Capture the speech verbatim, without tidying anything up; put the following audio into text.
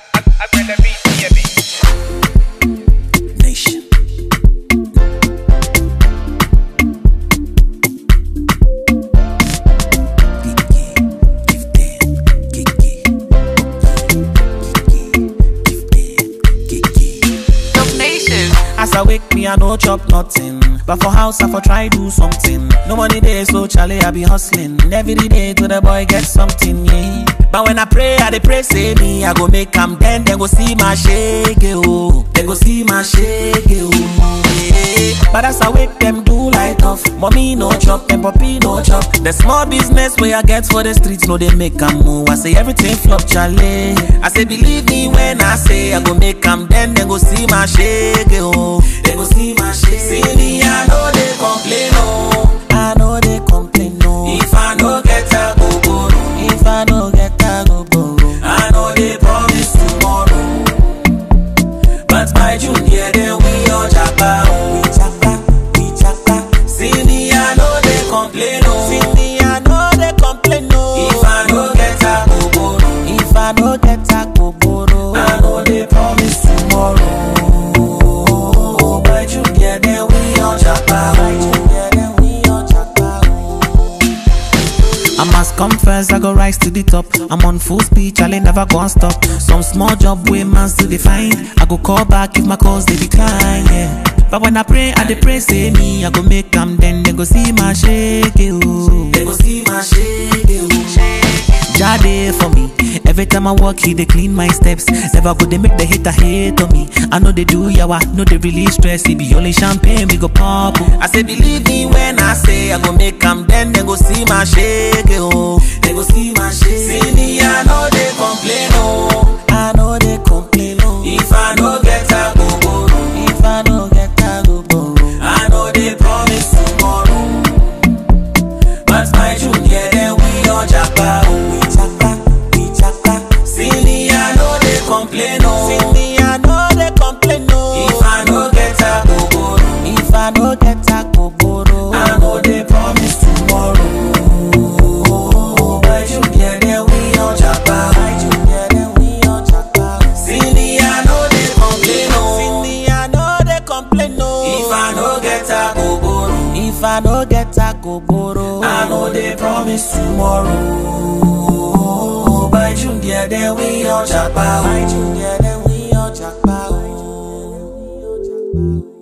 I bring the beat, baby. Nation. As I wake me, I no chop nothing. But for house, I for try do something. No money there, so Charlie, I be hustling. Every day to the boy get something, yeah. But when I pray, I dey pray, say me, I go make them then, they go see my shake, oh. They go see my shake, oh, yeah. But as I wake them, do light off. Mommy no chop, and papi no chop. The small business where I get for the streets, no they make them move. I say everything flop, Charlie. I say believe me when I say I go make them then, they go see my shake, oh. They go see my shake. See me, I know they complain, no. I know they complain, no. If I no get a go go, if I no get a go go, I know they promise tomorrow. But by June, yeah, then we all japa, oh. We japa, we japa. See me, I know they complain, no. See me, I know they complain, no. If I no get a go go, if I no get a go go, I know they promise tomorrow. I must confess, I go rise to the top. I'm on full speech, I'll never gonna stop. Some small job way man still define. I go call back if my calls they decline, yeah. But when I pray, I dey pray, say me, I go make them then they go see my shake, oh. They go see my shake, oh. Jade for me. Every time I walk, he they clean my steps. Never go they make the hater hate on me. I know they do yawa, know they really stress. It be only champagne, we go pop. I say believe me when I say I go make them then they go see my shake, oh. They go see my shake. See me, I know they complain, oh. I know they complain, oh. If I no get a go go, if I no get a go go, I know they promise tomorrow. But my June, yeah, then we all japa, oh. Complain, oh. See me, I know they complain, oh. If I no get a go if I no get a go I know they promise tomorrow. By June, yeah, then we all japa. By June, yeah, then we all japa. See me, I know they complain, oh. See me, I know they complain, oh. If I no get a go if I no get a go I know they promise tomorrow. By June, yeah, then we all japa. By June, yeah, then we all japa.